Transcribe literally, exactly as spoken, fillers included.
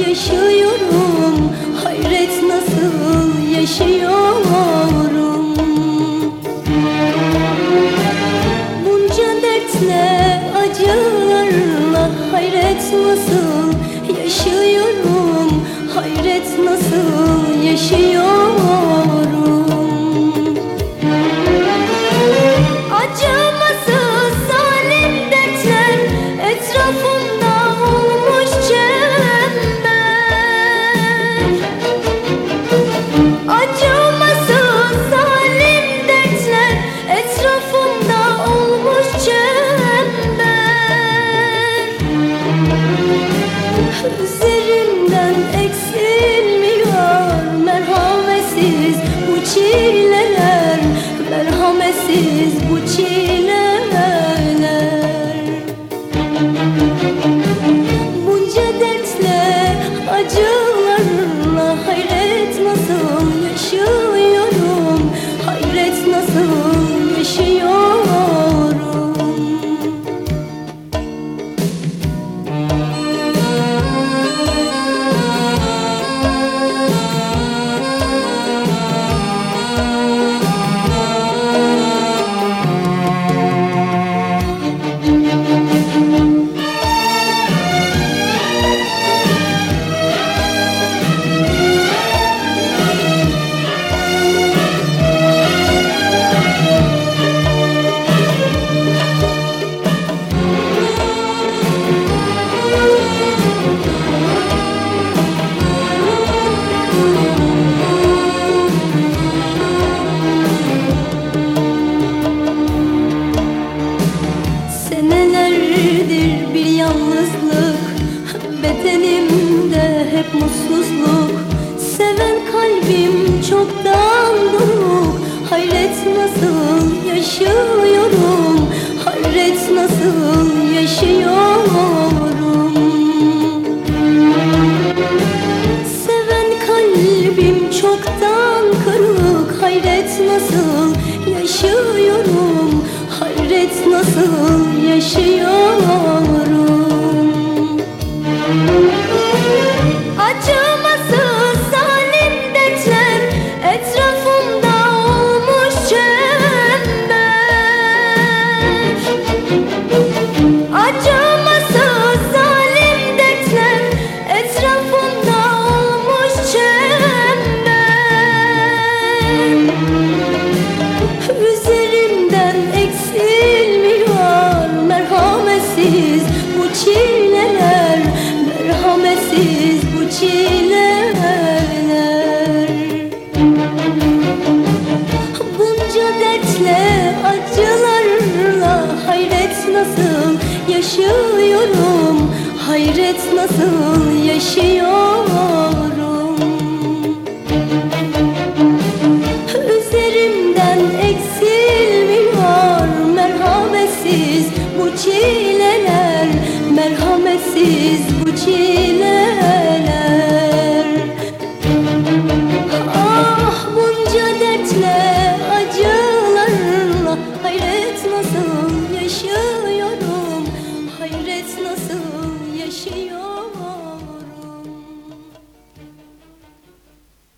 yaşıyorum, hayret nasıl yaşıyorum. Bunca dertle, acılarla hayret nasıl yaşıyorum, hayret nasıl yaşıyorum. Acımasız zalim dertler etrafımda olmuş çember. Acımasız zalim dertler etrafımda olmuş çember. Üzerimden eksilmiyor merhametsiz bu çileler, merhametsiz bu çileler. Bunca dertle, acılarla hayret nasıl yaşıyorum, hayret nasıl yaşıyorum. Senelerdir bir yalnızlık, bedenimde hep mutsuzluk. Seven kalbim çoktan duruk, hayret nasıl yaşıyorum, hayret nasıl yaşıyorum. Seven kalbim çoktan kırık, hayret nasıl yaşıyorum, hayret nasıl yaşıyorum. Acımasız zalim dertler etrafımda olmuş çember. Acımasız zalim dertler etrafımda olmuş çember. Üzerimden eksilmiyor merhametsiz bu çileler, merhametsiz bu çileler. Bunca dertle, acılarla hayret nasıl yaşıyorum, hayret nasıl yaşıyorum. Üzerimden eksilmiyor merhametsiz bu çileler, merhametsiz bu çileler.